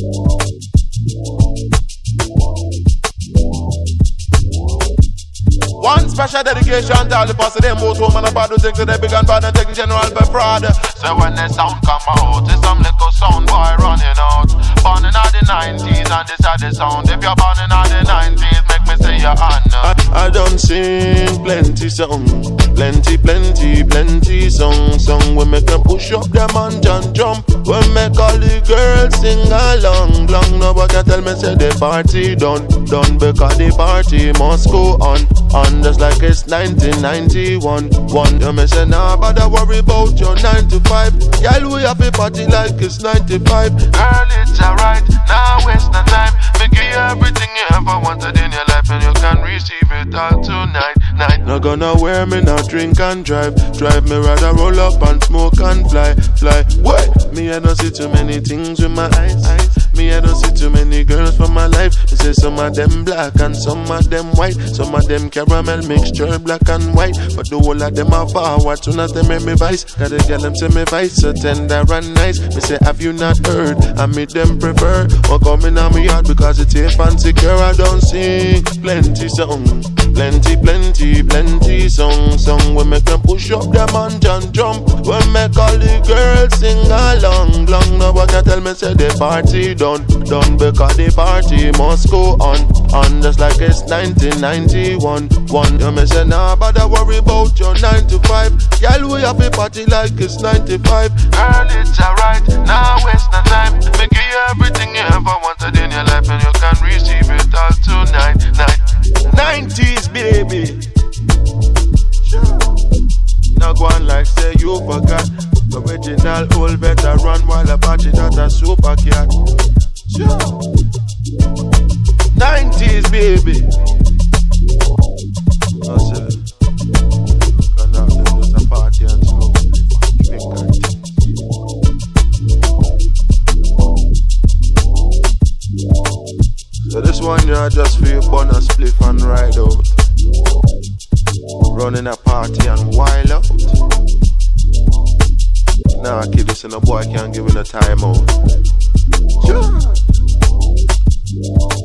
One special dedication to all the posse, them both home and about to take to the big and bad and take the general by fraud. So when the sound come out, it's some little sound boy running out. Born in the 90s and this are the sound. If you're born in the 90s, make me say your honor. I done sing plenty song, plenty song. We make them push up them and jump. We make all the girls sing along. Nobody can tell me say the party done because the party must go on just like it's 1991. You may say nah, but I worry about your 9 to 5. Girl, we have a party like it's 95. Girl, it's alright, now waste no time. Make you everything you ever wanted in your life, and you can receive it all tonight. Not gonna wear me, not drink and drive me rather roll up and smoke and fly. What? Me I don't see too many things with my eyes. Me I don't see too many girls for my life. They say some of them black and some of them white. Some of them caramel mixture black and white. But the whole of them are forward. Soon as they make me vice, got a girl them say me vice so tender and nice. Me say have you not heard? I meet them prefer or coming on me yard because it's safe and secure. I don't sing plenty song, plenty song. We make them push up them and jump. We make all the girls sing along. Nobody can tell me say the party done because the party must go on just like it's 1991. You may say nah, but I worry about your 9 to 5. Girl, we have a party like it's 95. Girl, it's alright, now waste no time. Make you everything you ever wanted in your life, and you can receive it all tonight. 90s, baby. Now go on like say you forgot. Original old veteran while a party that a super cat. 90s, baby. No, sir. Gonna have to do some party and smoke. So this one you just feel bonus spliff and ride out. Running a party and wild out. Nah, kid, this and a boy can't give it a time out. Sure.